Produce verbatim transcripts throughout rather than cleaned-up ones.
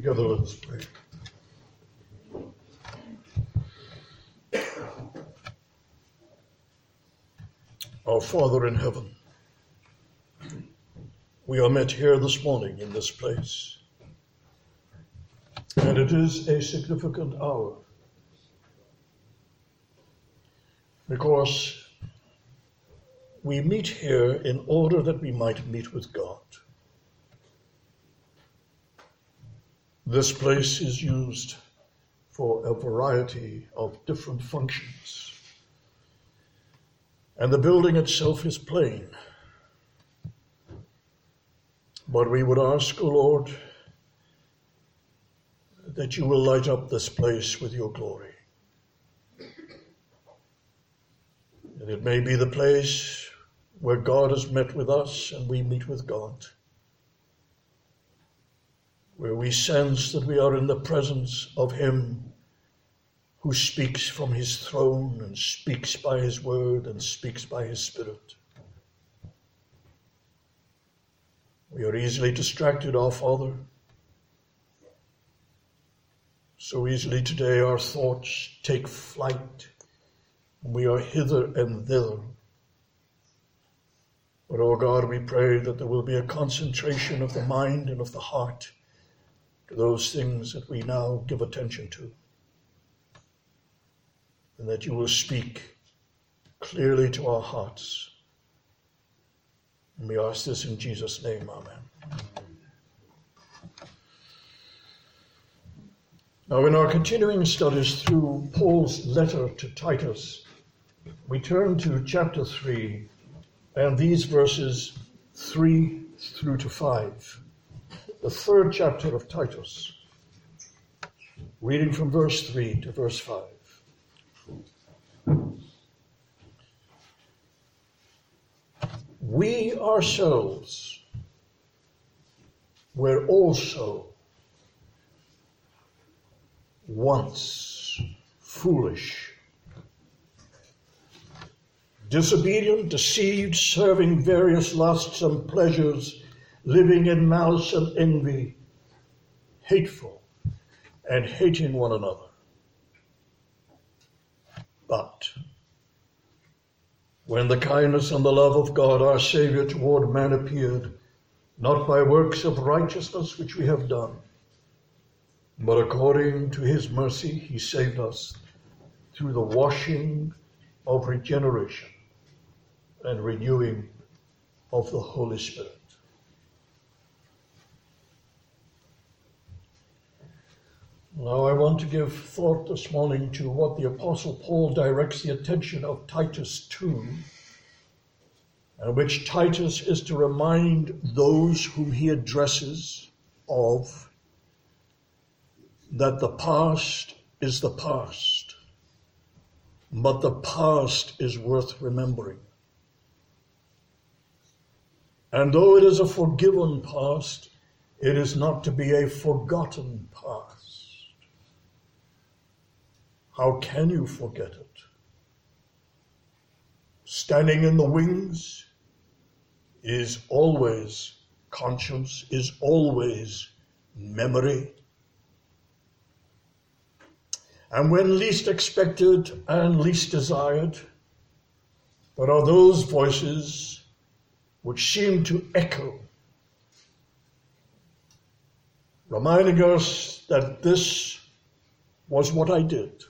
Together let us pray. Our Father in heaven, we are met here this morning in this place, and it is a significant hour because we meet here in order that we might meet with God. This place is used for a variety of different functions, and the building itself is plain. But we would ask, O Lord, that you will light up this place with your glory. And it may be the place where God has met with us and we meet with God, where we sense that we are in the presence of him who speaks from his throne and speaks by his word and speaks by his Spirit. We are easily distracted, our Father. So easily today our thoughts take flight, and we are hither and thither. But, oh God, we pray that there will be a concentration of the mind and of the heart to those things that we now give attention to, and that you will speak clearly to our hearts. And we ask this in Jesus' name, amen. Now, in our continuing studies through Paul's letter to Titus, we turn to chapter three and these verses three through to five, the third chapter of Titus, reading from verse three to verse five. We ourselves were also once foolish, disobedient, deceived, serving various lusts and pleasures, living in malice and envy, hateful, and hating one another. But when the kindness and the love of God our Savior toward man appeared, not by works of righteousness which we have done, but according to his mercy he saved us through the washing of regeneration and renewing of the Holy Spirit. Now I want to give thought this morning to what the Apostle Paul directs the attention of Titus to, and which Titus is to remind those whom he addresses of, that the past is the past, but the past is worth remembering. And though it is a forgiven past, it is not to be a forgotten past. How can you forget it? Standing in the wings is always conscience, is always memory. And when least expected and least desired, there are those voices which seem to echo, reminding us that this was what I did.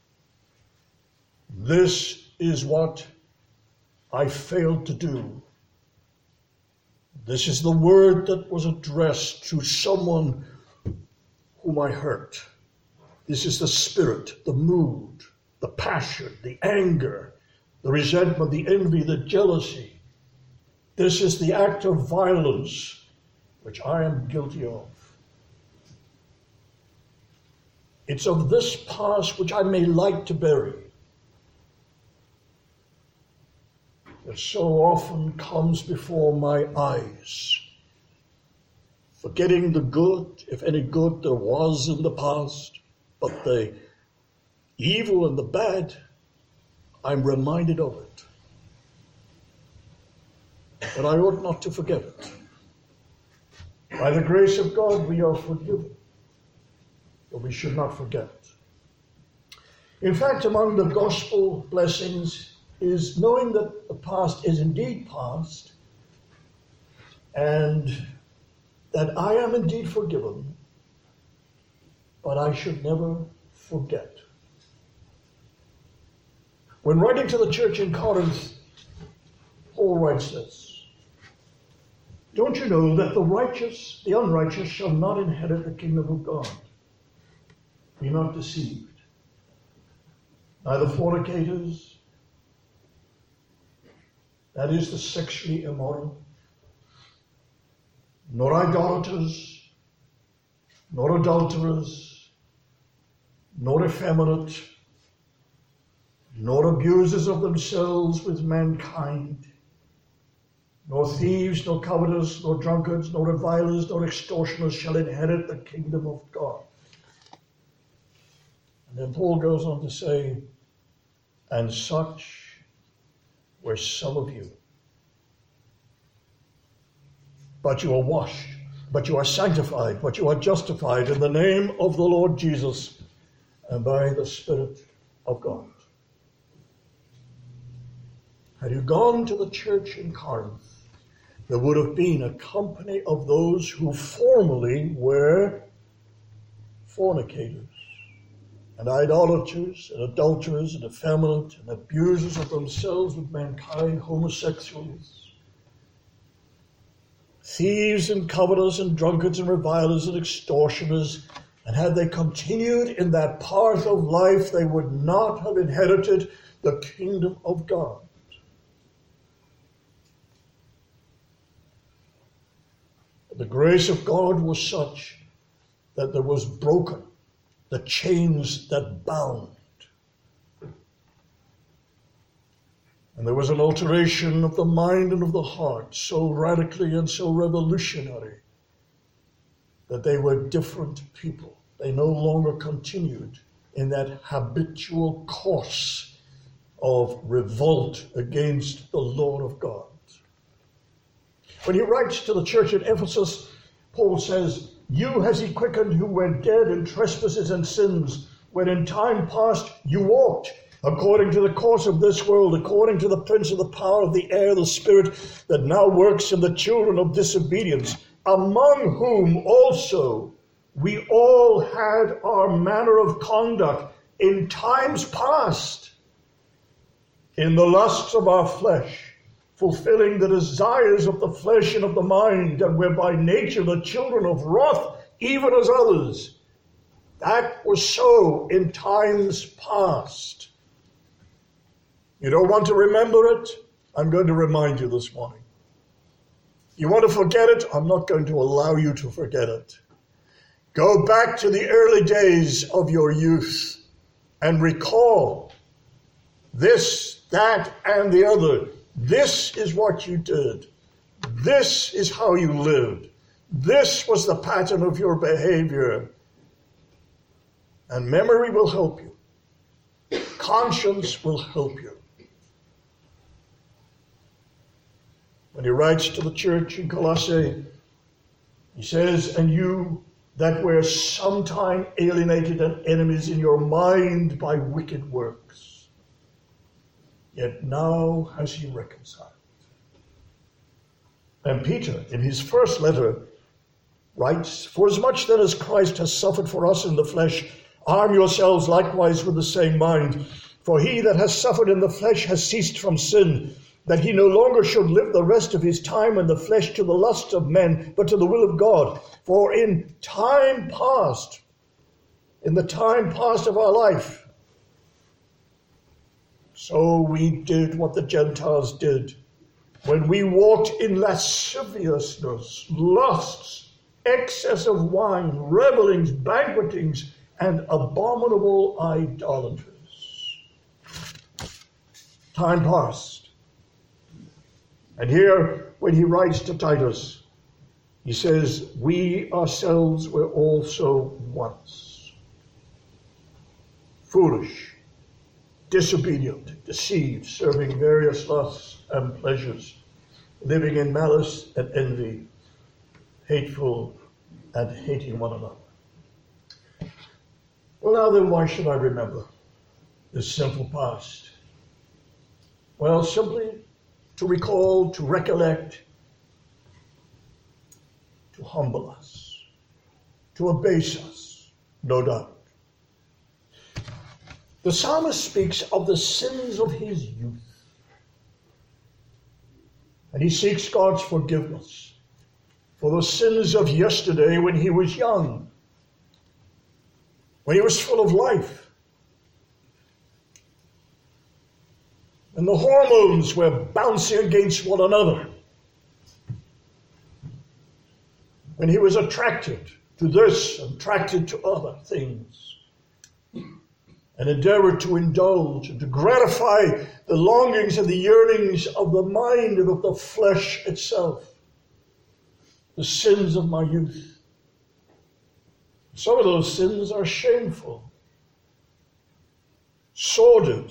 This is what I failed to do. This is the word that was addressed to someone whom I hurt. This is the spirit, the mood, the passion, the anger, the resentment, the envy, the jealousy. This is the act of violence which I am guilty of. It's of this past which I may like to bury, that so often comes before my eyes, forgetting the good, if any good there was in the past, but the evil and the bad, I'm reminded of it. But I ought not to forget it. By the grace of God, we are forgiven. but we should not forget. In fact, among the gospel blessings is knowing that the past is indeed past and that I am indeed forgiven, but I should never forget. When writing to the church in Corinth, Paul writes this: "Don't you know that the righteous, the unrighteous shall not inherit the kingdom of God? Be not deceived. Neither fornicators, that is the sexually immoral, nor idolaters, nor adulterers, nor effeminate, nor abusers of themselves with mankind, nor thieves, nor covetous, nor drunkards, nor revilers, nor extortioners shall inherit the kingdom of God." And then Paul goes on to say, "And such were some of you. But you are washed, but you are sanctified, but you are justified in the name of the Lord Jesus and by the Spirit of God." Had you gone to the church in Corinth, there would have been a company of those who formerly were fornicators and idolaters and adulterers and effeminate and abusers of themselves with mankind, homosexuals, thieves and covetous and drunkards and revilers and extortioners. And had they continued in that path of life, they would not have inherited the kingdom of God. The grace of God was such that there was broken the chains that bound. And there was an alteration of the mind and of the heart so radically and so revolutionary that they were different people. They no longer continued in that habitual course of revolt against the Lord of God. When he writes to the church at Ephesus, Paul says, "You has he quickened who were dead in trespasses and sins, when in time past you walked according to the course of this world, according to the prince of the power of the air, the spirit that now works in the children of disobedience, among whom also we all had our manner of conduct in times past, in the lusts of our flesh, fulfilling the desires of the flesh and of the mind, and were by nature the children of wrath, even as others." That was so in times past. You don't want to remember it? I'm going to remind you this morning. You want to forget it? I'm not going to allow you to forget it. Go back to the early days of your youth and recall this, that, and the other. This is what you did. This is how you lived. This was the pattern of your behavior. And memory will help you. Conscience will help you. When he writes to the church in Colossae, he says, "And you that were sometime alienated and enemies in your mind by wicked works, yet now has he reconciled." And Peter, in his first letter, writes, "Forasmuch then as Christ has suffered for us in the flesh, arm yourselves likewise with the same mind. For he that has suffered in the flesh has ceased from sin, that he no longer should live the rest of his time in the flesh to the lust of men, but to the will of God. For in time past, in the time past of our life, so we did what the Gentiles did, when we walked in lasciviousness, lusts, excess of wine, revelings, banquetings, and abominable idolatries." Time past. And here, when he writes to Titus, he says, "We ourselves were also once foolish, disobedient, deceived, serving various lusts and pleasures, living in malice and envy, hateful and hating one another." Well, now then, why should I remember this simple past? Well, simply to recall, to recollect, to humble us, to abase us, no doubt. The psalmist speaks of the sins of his youth, and he seeks God's forgiveness for the sins of yesterday when he was young, when he was full of life, and the hormones were bouncing against one another, when he was attracted to this, attracted to other things, and endeavored to indulge and to gratify the longings and the yearnings of the mind and of the flesh itself. The sins of my youth. Some of those sins are shameful, sordid,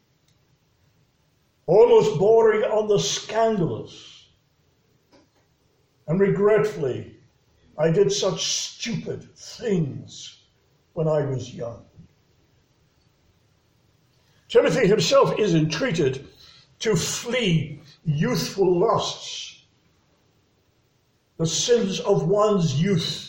almost bordering on the scandalous. And regretfully, I did such stupid things when I was young. Timothy himself is entreated to flee youthful lusts, the sins of one's youth.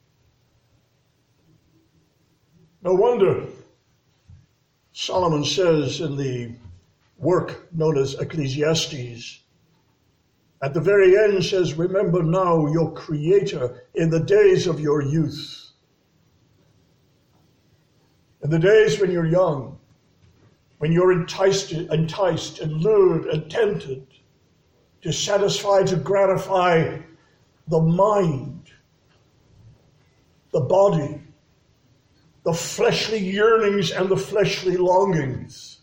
No wonder Solomon says in the work known as Ecclesiastes, at the very end says, remember now your Creator in the days of your youth. In the days when you're young, when you're enticed, enticed and lured and tempted to satisfy, to gratify the mind, the body, the fleshly yearnings and the fleshly longings.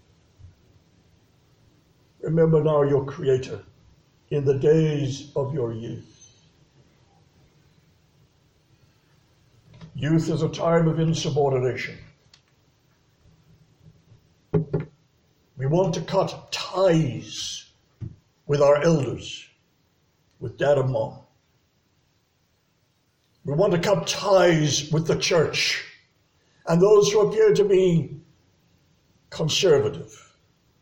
Remember now your Creator in the days of your youth. Youth is a time of insubordination. We want to cut ties with our elders, with dad and mom. We want to cut ties with the church and those who appear to be conservative,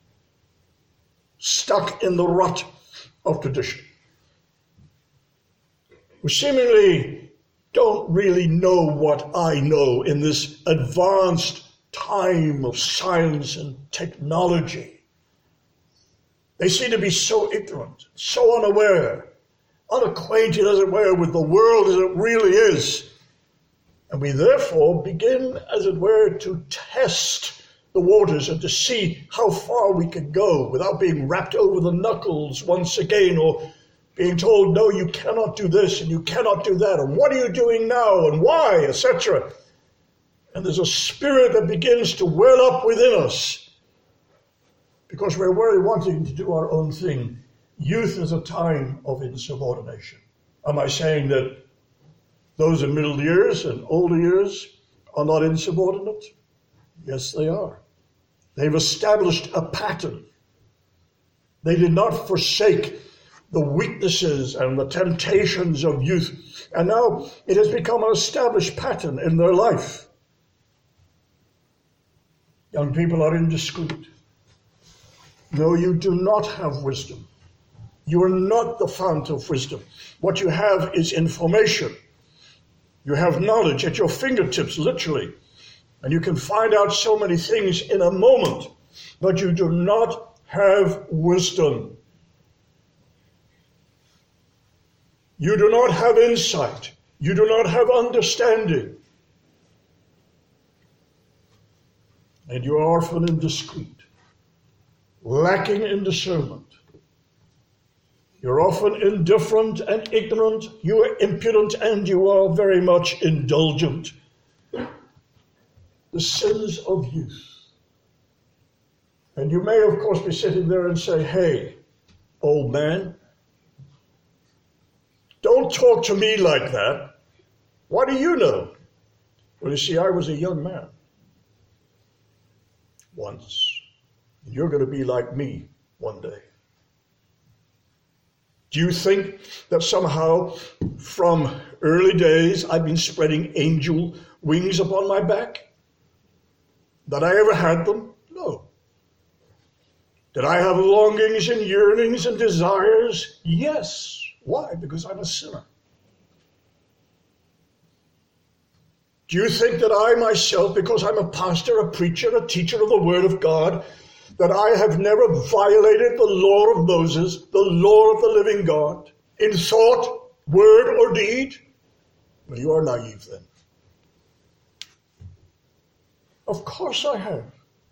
stuck in the rut of tradition, who seemingly don't really know what I know in this advanced time of science and technology. They seem to be so ignorant, so unaware, unacquainted, as it were, with the world as it really is. And we therefore begin, as it were, to test the waters and to see how far we can go without being rapped over the knuckles once again, or being told, no, you cannot do this and you cannot do that, and what are you doing now and why, et cetera. And there's a spirit that begins to well up within us because we're really wanting to do our own thing. Youth is a time of insubordination. Am I saying that those in middle years and older years are not insubordinate? Yes, they are. They've established a pattern. They did not forsake the weaknesses and the temptations of youth. And now it has become an established pattern in their life. Young people are indiscreet. No, you do not have wisdom. You are not the fount of wisdom. What you have is information. You have knowledge at your fingertips, literally. And you can find out so many things in a moment. But you do not have wisdom. You do not have insight. You do not have understanding. And you are often indiscreet, lacking in discernment. You're often indifferent and ignorant. You are impudent and you are very much indulgent. The sins of youth. And you may, of course, be sitting there and say, hey, old man, don't talk to me like that. What do you know? Well, you see, I was a young man once. You're going to be like me one day. Do you think that somehow from early days I've been spreading angel wings upon my back? Did I ever had them? No. Did I have longings and yearnings and desires? Yes. Why? Because I'm a sinner. Do you think that I myself, because I'm a pastor, a preacher, a teacher of the Word of God, that I have never violated the law of Moses, the law of the living God, in thought, word, or deed? Well, you are naive then. Of course I have.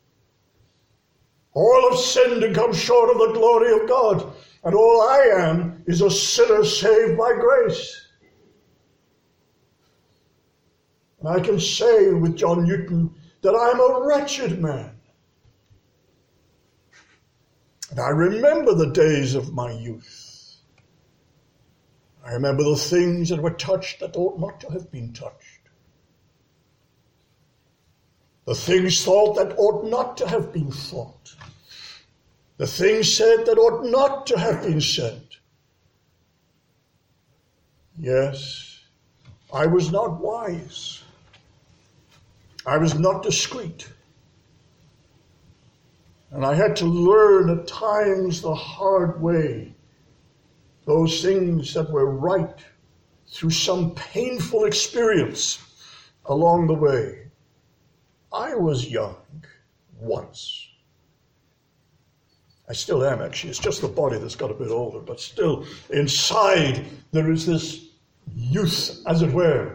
All have sinned and come short of the glory of God, and all I am is a sinner saved by grace. And I can say with John Newton that I'm a wretched man. And I remember the days of my youth. I remember the things that were touched that ought not to have been touched. The things thought that ought not to have been thought. The things said that ought not to have been said. Yes, I was not wise. I was not discreet. And I had to learn at times the hard way those things that were right through some painful experience along the way. I was young once. I still am, actually. It's just the body that's got a bit older, but still inside there is this youth, as it were.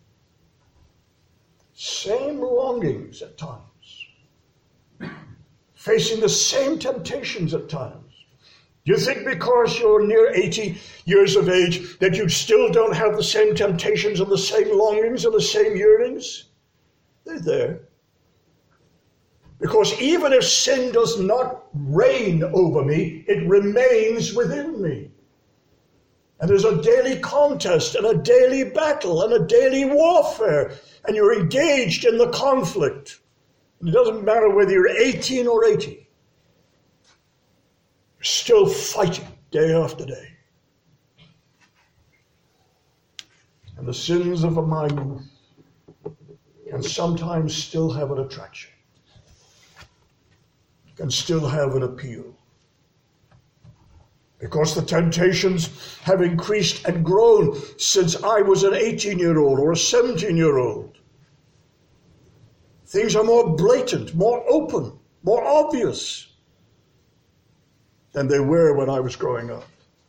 Same longings at times. Facing the same temptations at times. You think because you're near eighty years of age that you still don't have the same temptations and the same longings and the same yearnings? They're there. Because even if sin does not reign over me, it remains within me. And there's a daily contest and a daily battle and a daily warfare. And you're engaged in the conflict. And it doesn't matter whether you're eighteen or eighty. You're still fighting day after day. And the sins of my youth can sometimes still have an attraction. Can still have an appeal. Because the temptations have increased and grown since I was an eighteen-year-old or a seventeen-year-old. Things are more blatant, more open, more obvious than they were when I was growing up.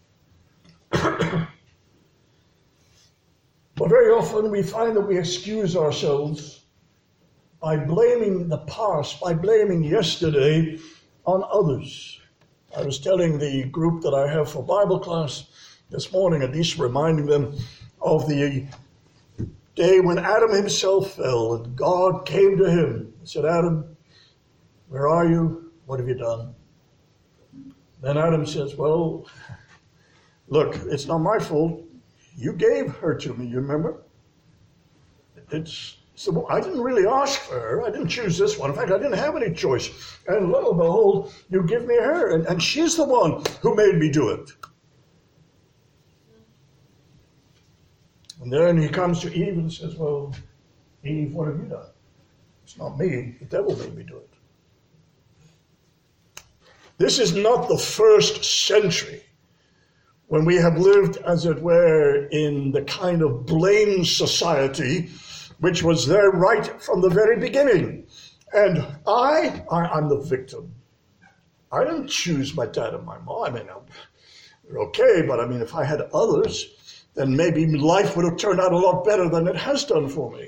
But very often we find that we excuse ourselves by blaming the past, by blaming yesterday on others. I was telling the group that I have for Bible class this morning, at least reminding them of the day when Adam himself fell and God came to him and said, Adam, where are you? What have you done? Then Adam says, well, look, it's not my fault. You gave her to me, you remember? It's So I didn't really ask for her. I didn't choose this one. In fact, I didn't have any choice. And lo and behold, you give me her. And, and she's the one who made me do it. And then he comes to Eve and says, well, Eve, what have you done? It's not me. The devil made me do it. This is not the first century when we have lived, as it were, in the kind of blame society which was there right from the very beginning. And I, I, I'm the victim. I didn't choose my dad and my mom. I mean, they're okay, but I mean, if I had others, then maybe life would have turned out a lot better than it has done for me.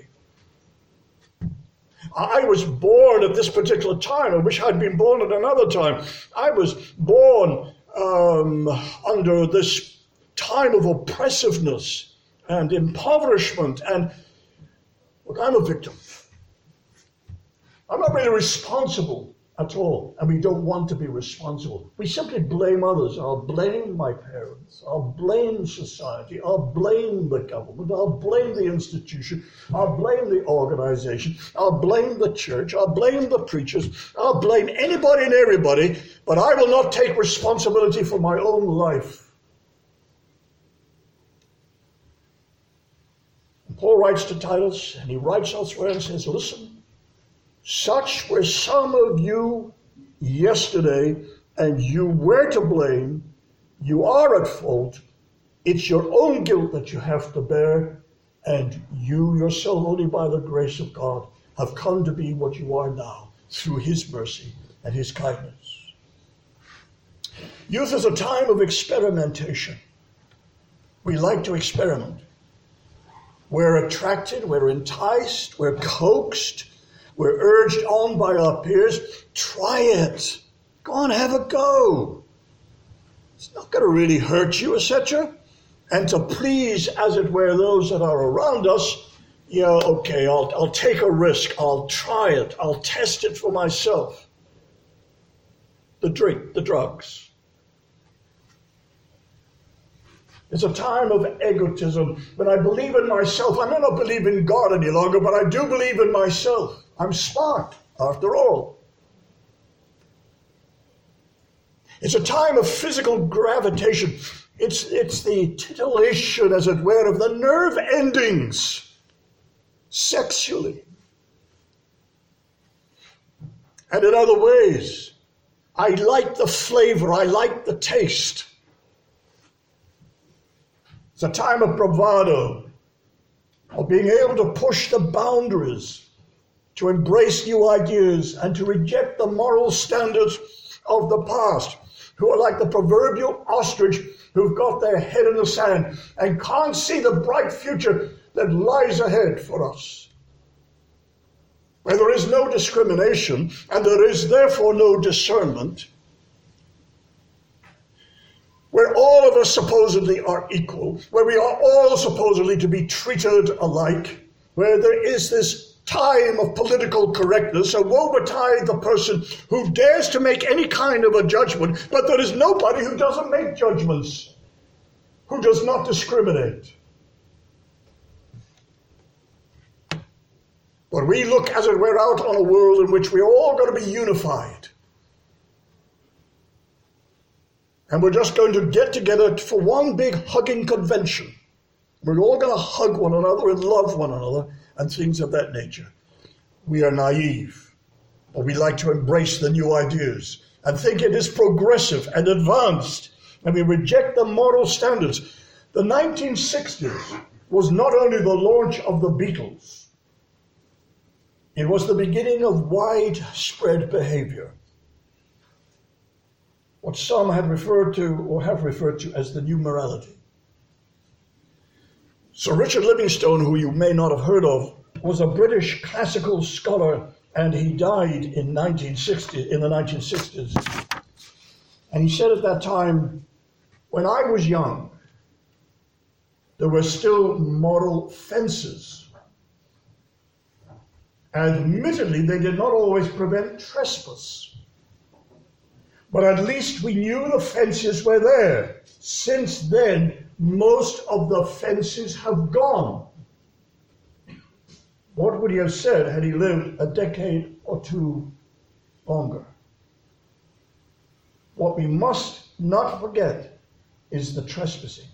I was born at this particular time. I wish I'd been born at another time. I was born um, under this time of oppressiveness and impoverishment. And look, I'm a victim. I'm not really responsible at all, and we don't want to be responsible. We simply blame others. I'll blame my parents. I'll blame society. I'll blame the government. I'll blame the institution. I'll blame the organization. I'll blame the church. I'll blame the preachers. I'll blame anybody and everybody, but I will not take responsibility for my own life. And Paul writes to Titus, and he writes elsewhere and says, listen, Such were some of you yesterday, and you were to blame. You are at fault. It's your own guilt that you have to bear, and you yourself, only by the grace of God, have come to be what you are now through his mercy and his kindness. Youth is a time of experimentation. We like to experiment. We're attracted, we're enticed, we're coaxed, we're urged on by our peers. Try it. Go on, have a go. It's not going to really hurt you, et cetera. And to please, as it were, those that are around us, yeah, okay, I'll, I'll take a risk. I'll try it. I'll test it for myself. The drink, the drugs. It's a time of egotism. When I believe in myself, I may not believe in God any longer, but I do believe in myself. I'm smart, after all. It's a time of physical gravitation. It's, it's the titillation, as it were, of the nerve endings sexually. And in other ways, I like the flavor, I like the taste. It's a time of bravado, of being able to push the boundaries, to embrace new ideas, and to reject the moral standards of the past, who are like the proverbial ostrich who've got their head in the sand and can't see the bright future that lies ahead for us, where there is no discrimination and there is therefore no discernment, where all of us supposedly are equal, where we are all supposedly to be treated alike, where there is this time of political correctness. So woe betide the person who dares to make any kind of a judgment, but there is nobody who doesn't make judgments, who does not discriminate. But we look, as it were, out on a world in which we're all going to be unified. And we're just going to get together for one big hugging convention. We're all going to hug one another and love one another and things of that nature. We are naive, but we like to embrace the new ideas and think it is progressive and advanced, and we reject the moral standards. The nineteen sixties was not only the launch of the Beatles, it was the beginning of widespread behavior. What some had referred to, or have referred to, as the new morality. Sir Richard Livingstone, who you may not have heard of, was a British classical scholar, and he died in nineteen sixty, in the nineteen sixties. And he said at that time, when I was young, there were still moral fences. Admittedly, they did not always prevent trespass. But at least we knew the fences were there. Since then, most of the fences have gone. What would he have said had he lived a decade or two longer? What we must not forget is the trespassing.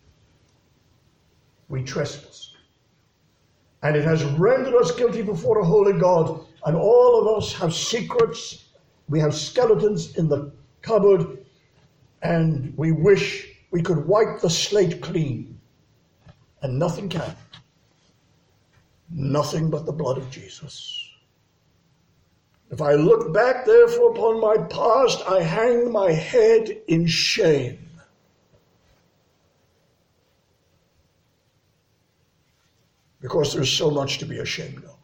We trespassed. And it has rendered us guilty before a holy God. And all of us have secrets. We have skeletons in the cupboard. And we wish we could wipe the slate clean. And nothing can. Nothing but the blood of Jesus. If I look back, therefore, upon my past, I hang my head in shame. Because there's so much to be ashamed of.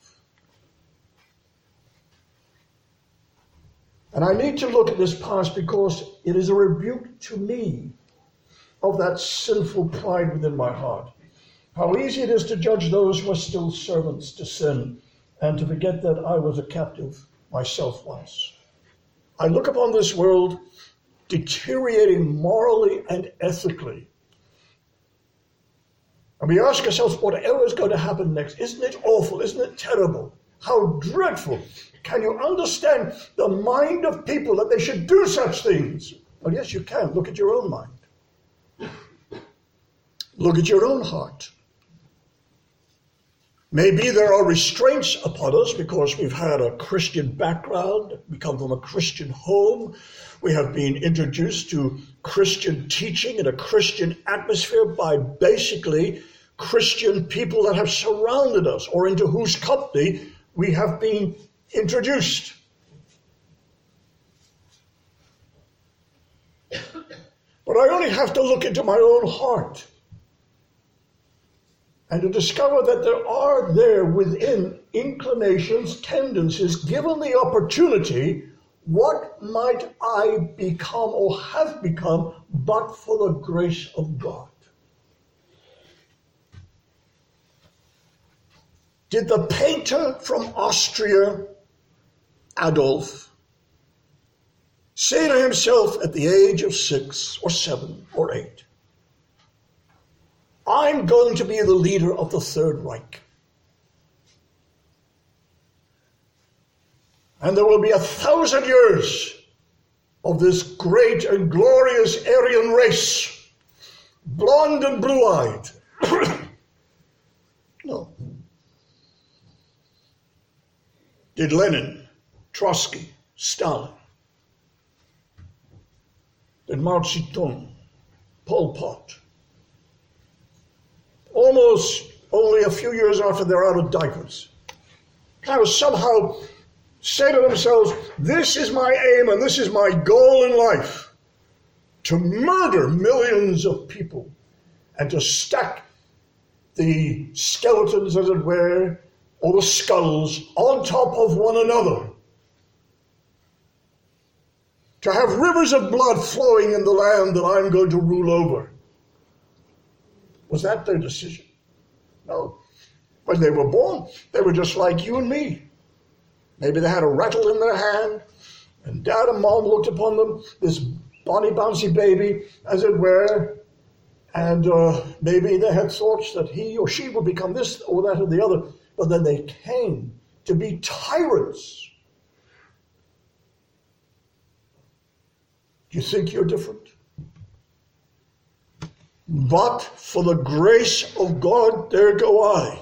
And I need to look at this past because it is a rebuke to me of that sinful pride within my heart. How easy it is to judge those who are still servants to sin and to forget that I was a captive myself once. I look upon this world deteriorating morally and ethically. And we ask ourselves, whatever is going to happen next, isn't it awful? Isn't it terrible? How dreadful. Can you understand the mind of people that they should do such things? Well, yes, you can. Look at your own mind. Look at your own heart. Maybe there are restraints upon us because we've had a Christian background, we come from a Christian home, we have been introduced to Christian teaching in a Christian atmosphere by basically Christian people that have surrounded us or into whose company we have been introduced. But I only have to look into my own heart and to discover that there are there within inclinations, tendencies, given the opportunity, what might I become or have become but for the grace of God? Did the painter from Austria, Adolf, say to himself at the age of six or seven or eight, I'm going to be the leader of the Third Reich. And there will be a thousand years of this great and glorious Aryan race, blonde and blue-eyed. No. Did Lenin, Trotsky, Stalin, did Mao Zedong, Pol Pot, almost only a few years after they're out of diapers, kind of somehow say to themselves, this is my aim and this is my goal in life, to murder millions of people and to stack the skeletons, as it were, or the skulls on top of one another, to have rivers of blood flowing in the land that I'm going to rule over. Was that their decision? No. When they were born, they were just like you and me. Maybe they had a rattle in their hand, and Dad and Mom looked upon them, this bonny, bouncy baby, as it were, and uh, maybe they had thoughts that he or she would become this or that or the other, but then they came to be tyrants. Do you think you're different? But for the grace of God, there go I.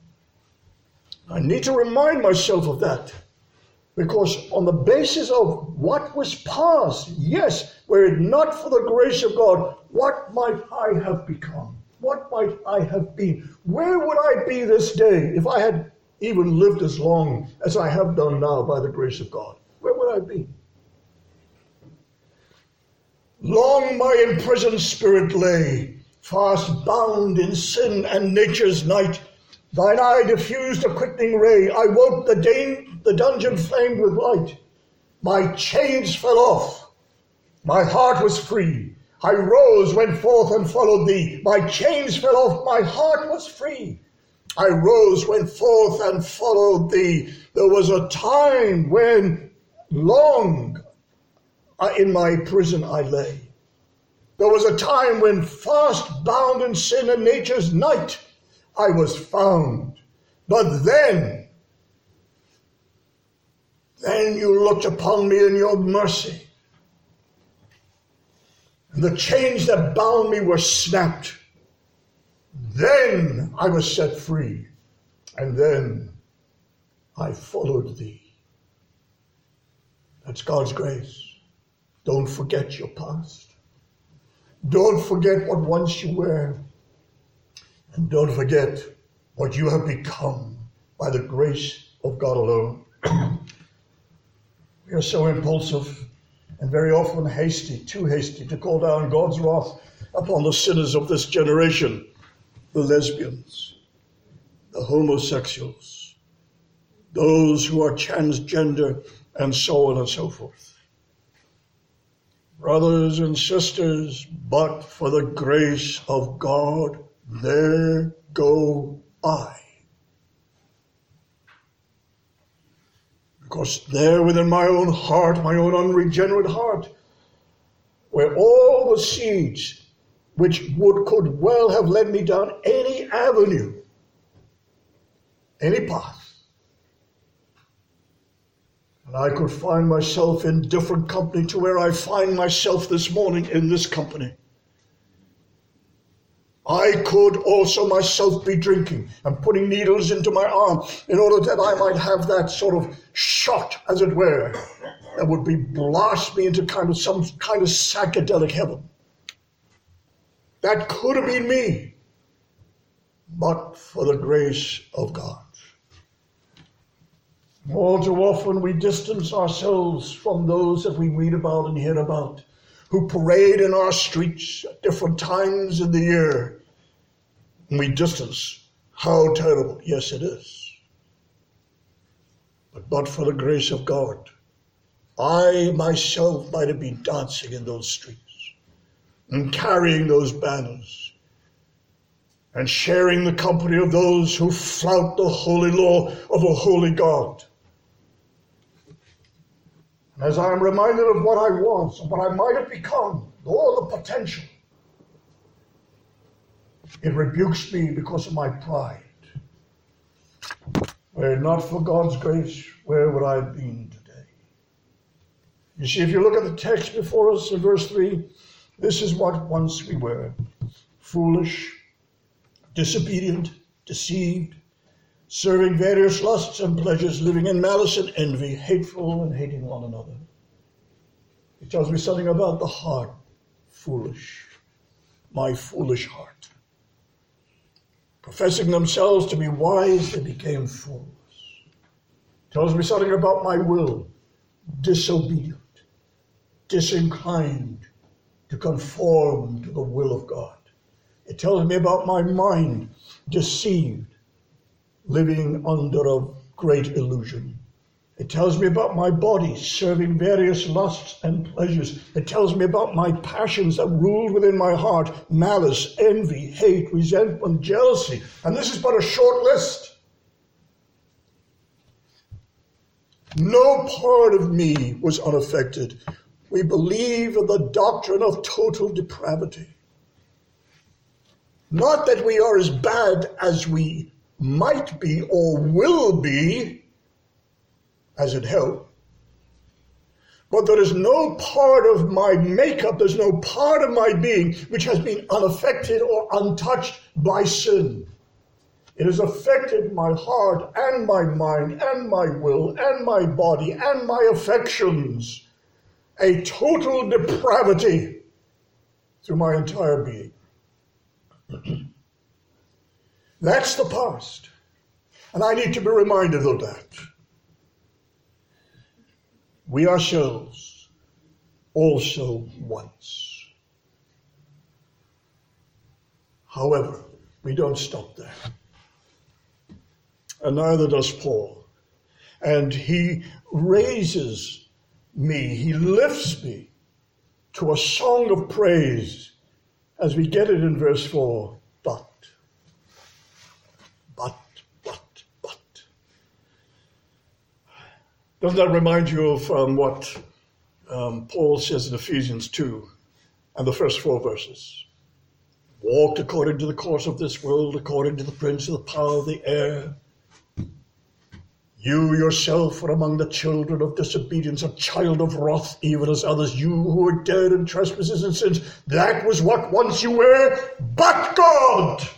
I need to remind myself of that, because on the basis of what was past, yes, were it not for the grace of God, what might I have become? What might I have been? Where would I be this day if I had even lived as long as I have done now by the grace of God? Where would I be? Long my imprisoned spirit lay, fast bound in sin and nature's night. Thine eye diffused a quickening ray. I woke, the, dan- the dungeon flamed with light. My chains fell off. My heart was free. I rose, went forth, and followed thee. My chains fell off. My heart was free. I rose, went forth, and followed thee. There was a time when long in my prison I lay. There was a time when fast bound in sin and nature's night I was found. But then, then you looked upon me in your mercy. And the chains that bound me were snapped. Then I was set free. And then I followed thee. That's God's grace. Don't forget your past. Don't forget what once you were. And don't forget what you have become by the grace of God alone. We are so impulsive and very often hasty, too hasty, to call down God's wrath upon the sinners of this generation, the lesbians, the homosexuals, those who are transgender, and so on and so forth. Brothers and sisters, but for the grace of God, there go I. Because there within my own heart, my own unregenerate heart, were all the seeds which would could well have led me down any avenue, any path. And I could find myself in different company to where I find myself this morning in this company. I could also myself be drinking and putting needles into my arm in order that I might have that sort of shot, as it were, that would be blast me into kind of some kind of psychedelic heaven. That could have been me, but for the grace of God. All too often we distance ourselves from those that we read about and hear about, who parade in our streets at different times in the year. And we distance. How terrible. Yes, it is. But but for the grace of God, I myself might have been dancing in those streets and carrying those banners and sharing the company of those who flout the holy law of a holy God. And as I am reminded of what I was and what I might have become, all the potential, it rebukes me because of my pride. Were it not for God's grace, where would I have been today? You see, if you look at the text before us in verse three, this is what once we were: foolish, disobedient, deceived, serving various lusts and pleasures, living in malice and envy, hateful and hating one another. It tells me something about the heart. Foolish, my foolish heart. Professing themselves to be wise, they became fools. It tells me something about my will. Disobedient, disinclined to conform to the will of God. It tells me about my mind, deceived, living under a great illusion. It tells me about my body, serving various lusts and pleasures. It tells me about my passions that ruled within my heart: malice, envy, hate, resentment, jealousy. And this is but a short list. No part of me was unaffected. We believe in the doctrine of total depravity. Not that we are as bad as we might be or will be, as it helps, but there is no part of my makeup, there's no part of my being which has been unaffected or untouched by sin. It has affected my heart and my mind and my will and my body and my affections. A total depravity through my entire being. That's the past. And I need to be reminded of that. We ourselves also once. However, we don't stop there. And neither does Paul. And he raises me, he lifts me to a song of praise as we get it in verse four. But, but, but, but. Doesn't that remind you of um, what um, Paul says in Ephesians two and the first four verses? Walked according to the course of this world, according to the prince of the power of the air. You yourself are among the children of disobedience, a child of wrath, even as others. You who were dead in trespasses and sins, that was what once you were, but God.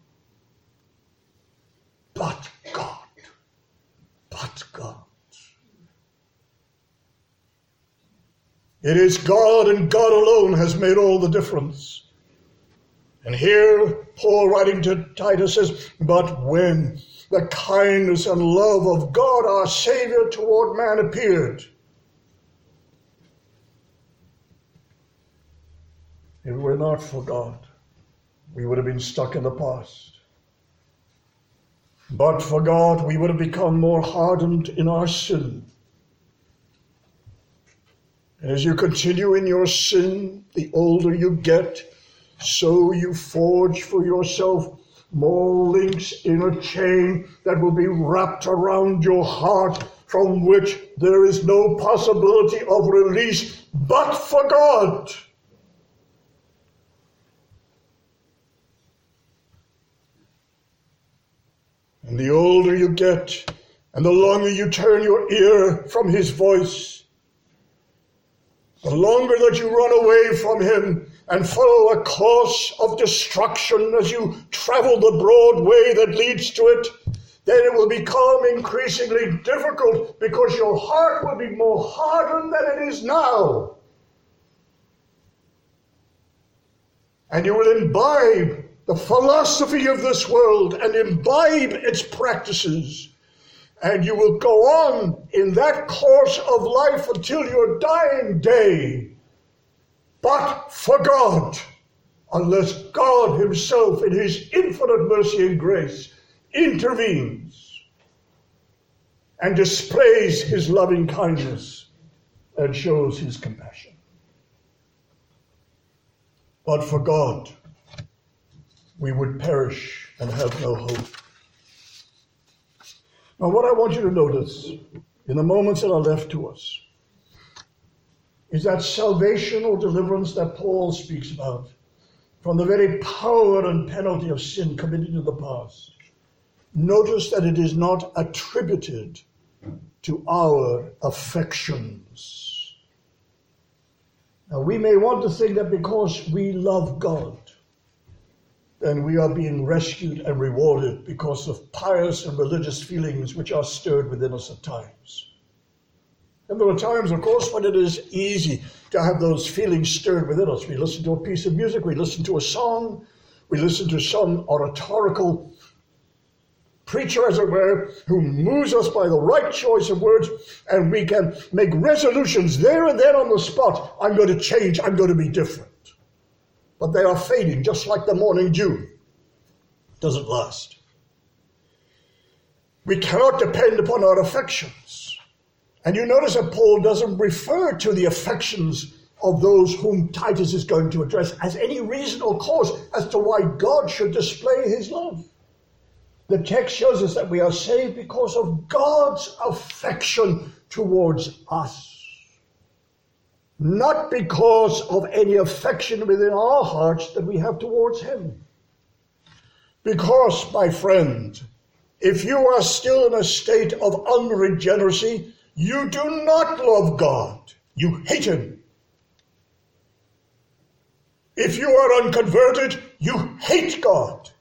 But God. But God. It is God and God alone has made all the difference. And here, Paul writing to Titus says, but when the kindness and love of God our Savior toward man appeared, if it were not for God, we would have been stuck in the past. But for God, we would have become more hardened in our sin. And as you continue in your sin, the older you get, so you forge for yourself more links in a chain that will be wrapped around your heart, from which there is no possibility of release but for God. And the older you get, and the longer you turn your ear from his voice, the longer that you run away from him, and follow a course of destruction as you travel the broad way that leads to it, then it will become increasingly difficult because your heart will be more hardened than it is now. And you will imbibe the philosophy of this world and imbibe its practices. And you will go on in that course of life until your dying day. But for God, unless God himself in his infinite mercy and grace intervenes and displays his loving kindness and shows his compassion. But for God, we would perish and have no hope. Now, what I want you to notice in the moments that are left to us is that salvational deliverance that Paul speaks about from the very power and penalty of sin committed in the past. Notice that it is not attributed to our affections. Now, we may want to think that because we love God, then we are being rescued and rewarded because of pious and religious feelings which are stirred within us at times. And there are times, of course, when it is easy to have those feelings stirred within us. We listen to a piece of music, we listen to a song, we listen to some oratorical preacher, as it were, who moves us by the right choice of words, and we can make resolutions there and then on the spot. I'm going to change, I'm going to be different. But they are fading, just like the morning dew. Doesn't last. We cannot depend upon our affections. And you notice that Paul doesn't refer to the affections of those whom Titus is going to address as any reason or cause as to why God should display his love. The text shows us that we are saved because of God's affection towards us. Not because of any affection within our hearts that we have towards him. Because, my friend, if you are still in a state of unregeneracy, you do not love God. You hate him. If you are unconverted, you hate God.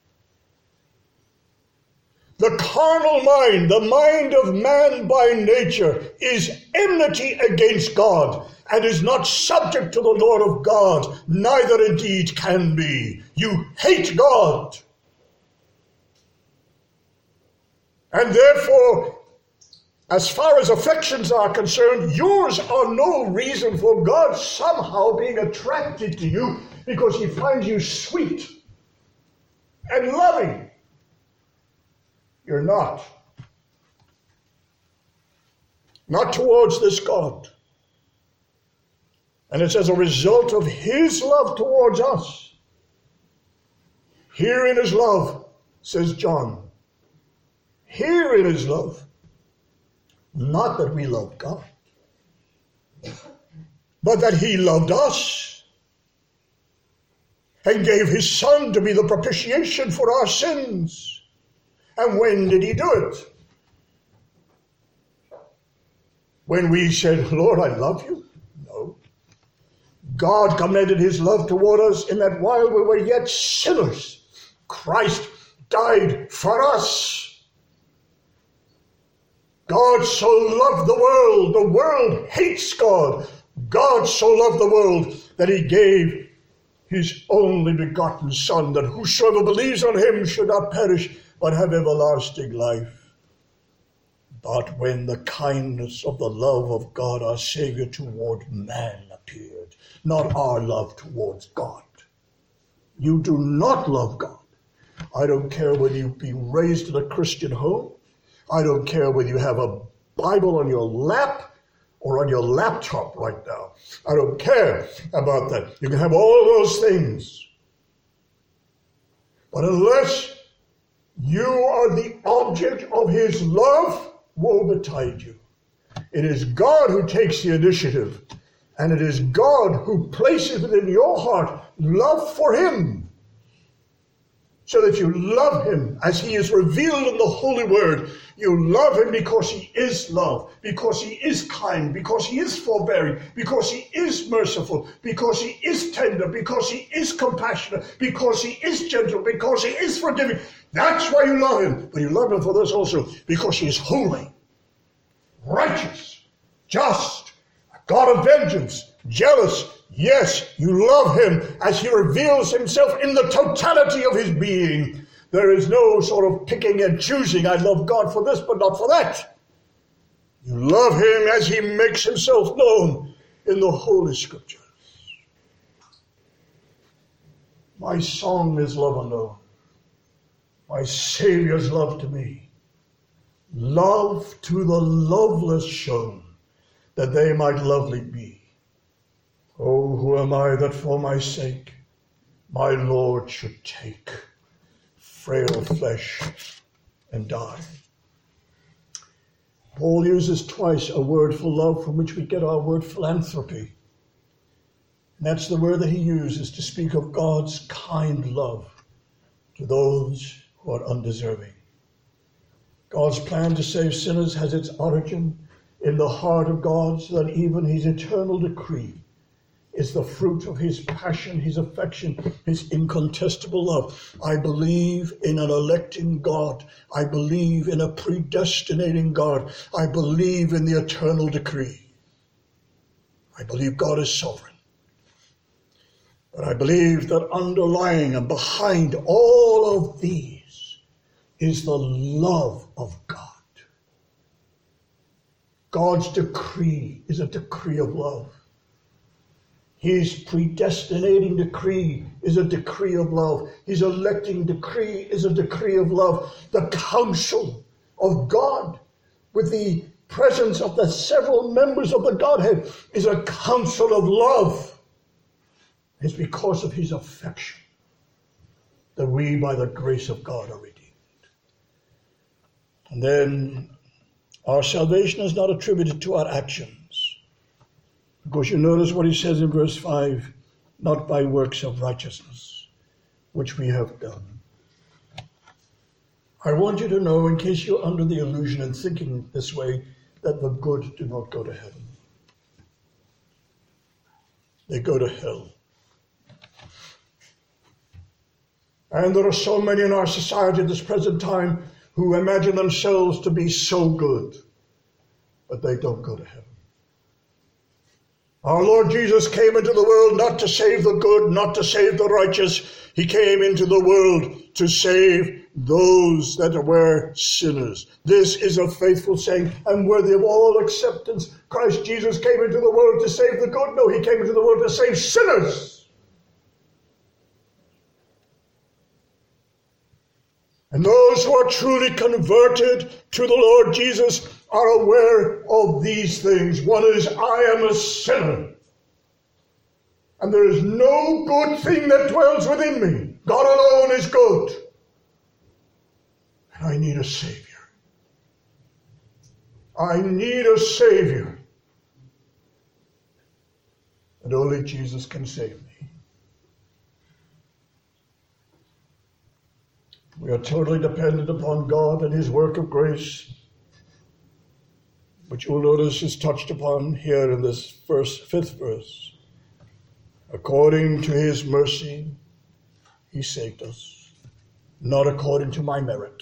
The carnal mind, the mind of man by nature, is enmity against God and is not subject to the Lord of God, neither indeed can be. You hate God. And therefore, as far as affections are concerned, yours are no reason for God somehow being attracted to you because he finds you sweet and loving. You're not. Not towards this God. And it's as a result of his love towards us. Herein is love, says John. Herein is love. Not that we love God, but that he loved us and gave his Son to be the propitiation for our sins. And when did he do it? When we said, Lord, I love you? No. God commended his love toward us in that while we were yet sinners, Christ died for us. God so loved the world. The world hates God. God so loved the world that he gave his only begotten Son, that whosoever believes on him should not perish, but have everlasting life. But when the kindness of the love of God, our Savior, toward man appeared, not our love towards God. You do not love God. I don't care whether you've been raised in a Christian home. I don't care whether you have a Bible on your lap or on your laptop right now. I don't care about that. You can have all those things. But unless you are the object of his love, woe betide you. It is God who takes the initiative, and it is God who places within your heart love for him, so that you love him as he is revealed in the Holy Word, You love him because he is love, because he is kind, because he is forbearing, because he is merciful, because he is tender, because he is compassionate, because he is gentle, because he is forgiving. That's why you love him. But you love him for this also, because he is holy, righteous, just, a God of vengeance, jealous. Yes, you love him as he reveals himself in the totality of his being. There is no sort of picking and choosing. I love God for this, but not for that. You love him as he makes himself known in the Holy Scriptures. My song is love unknown. My Savior's love to me. Love to the loveless shown, that they might lovely be. Oh, who am I that for my sake my Lord should take frail flesh and die? Paul uses twice a word for love from which we get our word philanthropy. And that's the word that he uses to speak of God's kind love to those who are undeserving. God's plan to save sinners has its origin in the heart of God, so that even his eternal decree is the fruit of his passion, his affection, his incontestable love. I believe in an electing God. I believe in a predestinating God. I believe in the eternal decree. I believe God is sovereign. But I believe that underlying and behind all of these is the love of God. God's decree is a decree of love. His predestinating decree is a decree of love. His electing decree is a decree of love. The counsel of God with the presence of the several members of the Godhead is a counsel of love. It's because of his affection that we, by the grace of God, are redeemed. And then our salvation is not attributed to our actions. Because you notice what he says in verse five, not by works of righteousness, which we have done. I want you to know, in case you're under the illusion and thinking this way, that the good do not go to heaven. They go to hell. And there are so many in our society at this present time who imagine themselves to be so good, but they don't go to heaven. Our Lord Jesus came into the world not to save the good, not to save the righteous. He came into the world to save those that were sinners. This is a faithful saying and worthy of all acceptance. Christ Jesus came into the world to save the good. No, he came into the world to save sinners. And those who are truly converted to the Lord Jesus are aware of these things. One is, I am a sinner, and there is no good thing that dwells within me. God alone is good, and I need a Savior. I need a Savior, and only Jesus can save me. We are totally dependent upon God and his work of grace, which you'll notice is touched upon here in this verse, fifth verse. According to his mercy, he saved us, not according to my merit,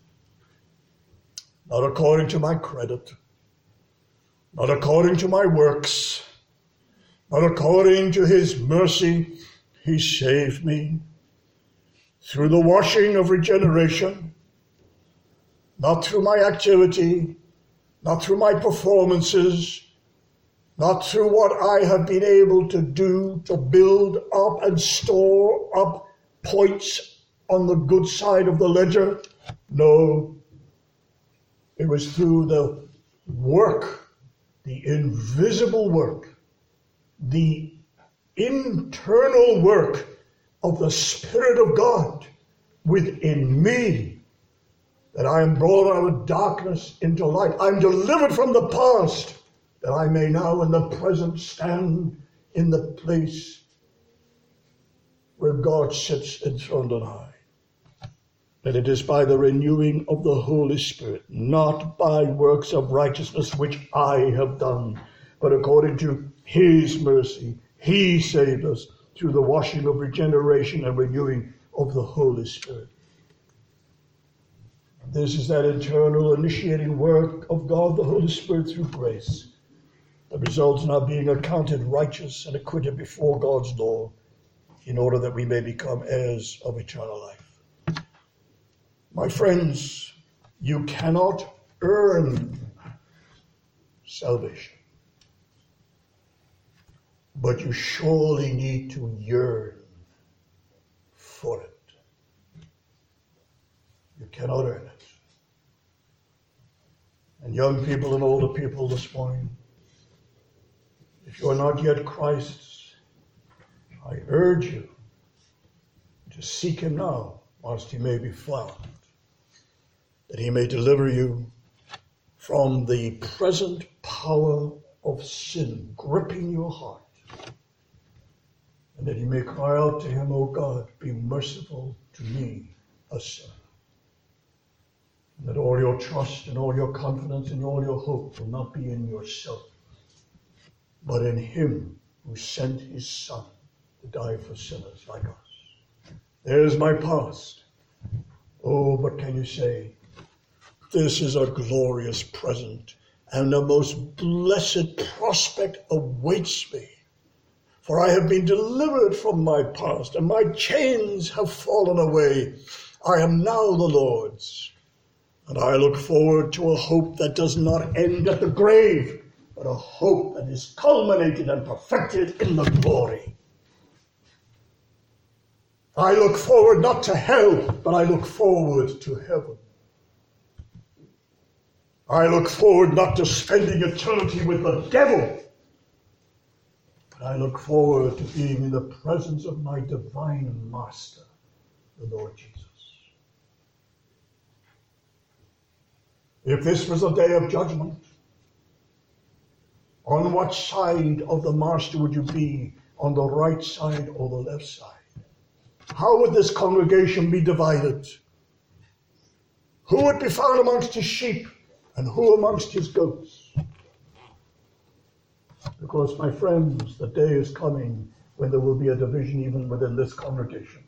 not according to my credit, not according to my works, not according to his mercy, he saved me. Through the washing of regeneration, not through my activity, not through my performances, not through what I have been able to do to build up and store up points on the good side of the ledger. No, it was through the work, the invisible work, the internal work of the Spirit of God within me, that I am brought out of darkness into light. I'm delivered from the past, that I may now in the present stand in the place where God sits enthroned on high. that it is by the renewing of the Holy Spirit, not by works of righteousness which I have done, but according to his mercy, he saved us through the washing of regeneration and renewing of the Holy Spirit. This is that internal initiating work of God, the Holy Spirit, through grace, that results in our being accounted righteous and acquitted before God's law, in order that we may become heirs of eternal life. My friends, you cannot earn salvation, but you surely need to yearn for it. You cannot earn it. And young people and older people this morning, if you are not yet Christ's, I urge you to seek him now whilst he may be found, that he may deliver you from the present power of sin gripping your heart, and that he may cry out to him, O God, be merciful to me, a sinner. And that all your trust and all your confidence and all your hope will not be in yourself, but in him who sent his Son to die for sinners like us. There's my past. Oh, but can you say, this is a glorious present, and the most blessed prospect awaits me. For I have been delivered from my past, and my chains have fallen away. I am now the Lord's, and I look forward to a hope that does not end at the grave, but a hope that is culminated and perfected in the glory. I look forward not to hell, but I look forward to heaven. I look forward not to spending eternity with the devil, but I look forward to being in the presence of my divine Master, the Lord Jesus. If this was a day of judgment, on what side of the Master would you be, on the right side or the left side? How would this congregation be divided? Who would be found amongst his sheep and who amongst his goats? Because, my friends, the day is coming when there will be a division even within this congregation.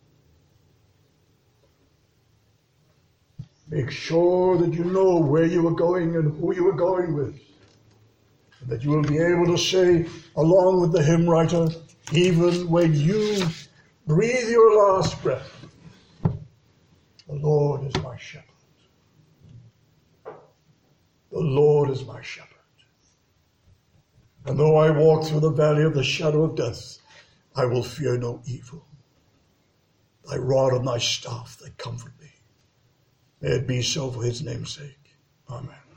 Make sure that you know where you are going and who you are going with, and that you will be able to say, along with the hymn writer, even when you breathe your last breath, the Lord is my shepherd. The Lord is my shepherd. And though I walk through the valley of the shadow of death, I will fear no evil. Thy rod and thy staff, they comfort me. May it be so for his name's sake. Amen.